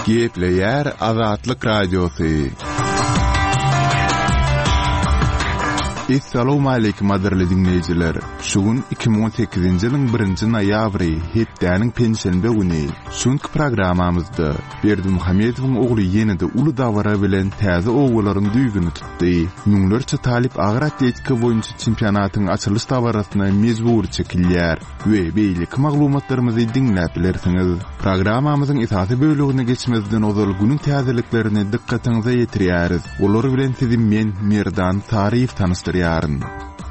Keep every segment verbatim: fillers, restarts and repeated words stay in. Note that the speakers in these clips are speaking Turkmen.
Gepleyer Azatlyk Radiosu. Assalamu alaykum adirli dinleyijiler. Şugun iki bin on sekizinji ýylyň birinji noýabry hepdäniň penşenbe güni. Şuňky programamyzda Berdi Muhammedowyň ogly ýene-de uly dawara bilen täze oglaryň düýgüni tutdy. Müňlerçe talip agyr atletika boýunça çempionatyň açylış dawarasyna mezbur çekilýär we beýlik maglumatlarymyzy dinläp bilersiňiz. Programamyzyň esasy bölügine geçmezden ozal günüň täzeliklerini dikkatiňize ýetirýäris. Olar bilen sizi men Merdan Taryýew tanışdyrýar. Yarın.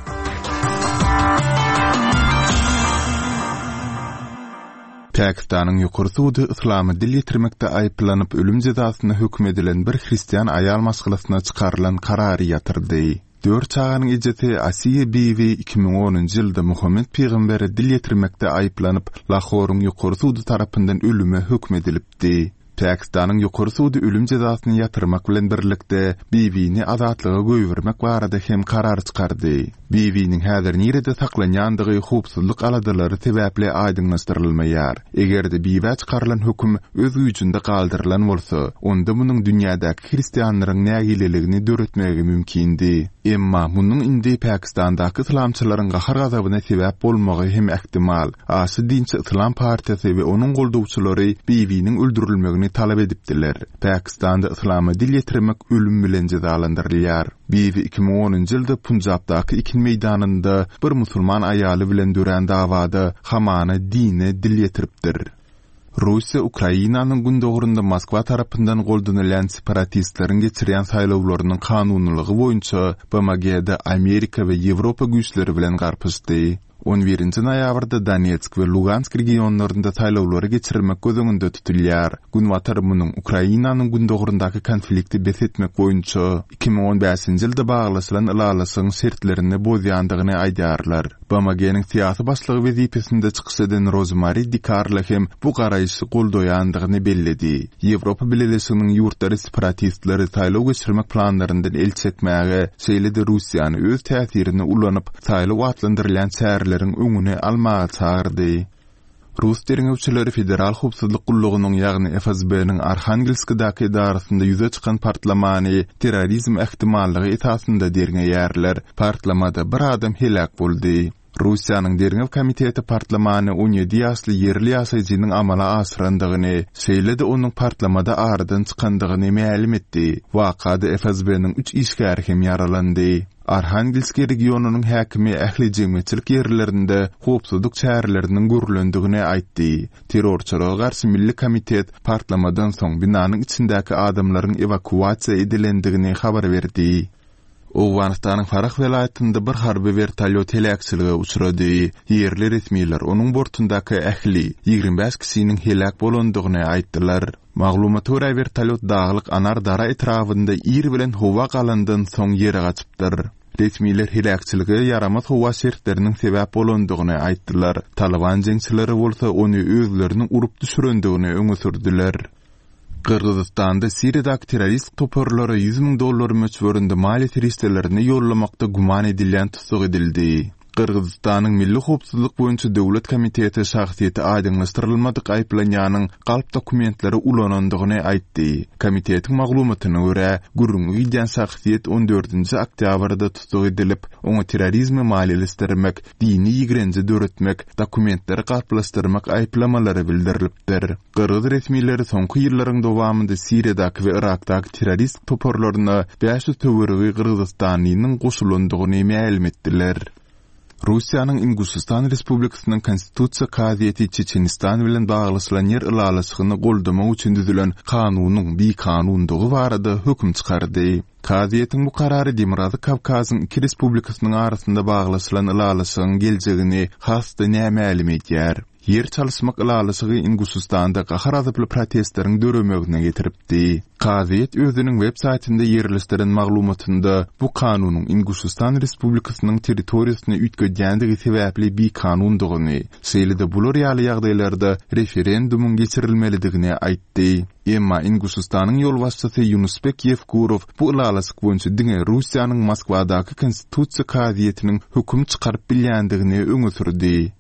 Pakistanyň ýokary sudy islamy dil ýetirmekde aýplanyp ölüm jazasyna hökm edilen bir hristiýan aýal maşgylasyna çykarylan karary ýatyrdy. Dört çağanyň ejeti Asiye bibi iki bin onunji ýylda Muhammed peýgamberi dil ýetirmekde aýplanyp Lahoryň ýokary sudy tarapyndan ölüme hökm edilipdi. Pakistanyň ýokary sudy ölüm jazasyny ýatyrmak bilen birlikde bibini azatlyga goýbermek barada hem karar çykardy. Bibiniň häzir nerede saklanýandygy howpsuzlyk aladylary sebäpli aýdynlaşdyrylmaýar. Egerde bibe çykarylan hökm öz güýjünde galdyrylan bolsa, onda munyň dünýädäki hristiýanlaryň nägileligini döretmegi mümkindi. Emma munyň indi Pakistandaky islamçylaryň gahar gazabyna sebäp bolmagy hem ähtimal. Asy dinçi islam partiýasy we onuň goldawçylary bibiniň öldürilmegini talap edipdiler. Pakistanda islamy dil ýetirmek ölüm bilen jazalandyrylýar. Bibi iki bin onunji ýylda Punjabdaky ikin meýdanynda bir musulman aýaly bilen dören dawada hamana dine dil ýetiripdir. Russiýa Ukrainanyň gündogrunda Moskwa tarapyndan goldanylan separatistleriň geçirýän saýlawlarynyň kanunlygy boýunça B M G'de Amerika we Ýewropa güýçleri bilen garpyşdy. on birinji noýabrda Donetsk we Lugansk regionlarynda saýlawlary geçirmek gözüňünde tutulýar. Günwatar munyň Ukrainanyň gündogrundaky konflikti besetmek boýunça iki bin on beşinji ýylda baglaşylan ilalasyň şertlerini bozýandygyny aýdýarlar. B M G'niň syýasy başlygy wezipesinde çykyş eden Rozmary Dikarla hem bu garaýşy goldaýandygyny belledi. Ýewropa Birleşiginiň ýurtdary separatistleri saýlaw geçirmek planlaryndan el çekmäge şeýle-de Russiýany öz täsirini ulanyp saýlaw atlandyrylan şäherleriň öňüne almaga çağırdy. Rus derňewçileri Federal Howpsuzlyk Gullugynyň ýagny F S B'niň Arkhangelskdaky idarasynda ýüze çykan partlamany terrorizm ähtimallygy esasynda derňeýärler. Partlamada bir adam helak boldy. Russiýanyň derňew komiteti partlamany on ýedi ýaşly ýerli ýaşaýjynyň amala asyrandygyny, şeýle-de onuň partlamada aradan çykandygyny ma'lum etdi. Wakada F S B'niň üç işgär hem yaralandy. Arkhangelsk regionunyň häkimi ähli jemgyýetçilik ýerlerinde howpsuzlyk şäherleriniň görülendigini aýtdy. Terrorçylara garşy milli komitet partlamadan soň binanyň içindäki adamlaryň evakuasiýa edilendigini habar berdi. Owganistanyň Farah welaýatynda bir harby vertolyot helakçylyga uçrady. Ýerli resmiler onuň bortundaky ähli ýigrimbe beş kişiniň helak bolandygyny aýtdylar. Maglumata görä vertolyot daglyk anar dara etrafynda ýer bilen howa galandan soň ýere gaçypdyr. Resmiler helakçylyga yaramaz howa şertleriniň sebäp bolandygyny aýtdylar. Taliban jeňçileri bolsa ony özlerini urup düşürendigini öňe sürdiler. Kırgızistanda Siriýadaky terrorist toporlara yüz bin dollar möçberinde maliýet ristelerini ýollamakda guman edilýän tutsak edildi. Kırgızistanyň Milli Howpsuzlyk boýunça döwlet komiteti şahsiýeti aýdynlaşdyrylmadyk aýplanýanyň galp dokumentleri ulanandygyny aýtdy. Komitetiň maglumatyna görä, gürrüňe giden şahsiýet on dördünji oktýabrda tutsak edilip, oňa terrorizmi maliýeleşdirmek, dini ýigrenji döretmek, dokumentleri galplaşdyrmak aýplamalary bildirilipdir. Kırgız resmileri soňky ýyllaryň dowamında Siriýadaky we Irakdaky terrorist toporlaryna beş ýüz töweregi Kırgızstanynyň goşulandygyny ma'lum etdiler. Russiýanyň Ingusistan Respublikasynyň konstitusiýa kaziýeti Çeçenistan bilen baglyşylan ýer ilalasygyny goldamak üçin düzülen kanunyň bir kanundygy barada hökm çykardy. Kaziýetiň bu karary Demirazy Kavkazyň iki respublikasynyň arasynda baglyşylan ilalasygyň geljegini hasda näme edýär. Yer çalışmak ilalysygy Ingusistanda gahar azyply protestleriň döremegine getiripdi. Kaziýet özüniň web saýtynda ýerleşdiren maglumatynda bu kanunyň Ingusistan Respublikasynyň territoriýasyna üýtgedýändigi sebäpli bir kanundygyny, şeýle-de bular ýaly ýagdaýlarda referendumuň geçirilmelidigini aýtdy. Emma Ingusistanyň ýol başçysy Yunusbek Yevkurov bu ilalysyk boýunça diňe Russiýanyň Moskwadaky konstitusiýa kaziýetiniň hökm çykaryp bilýändigini öňe sürdi.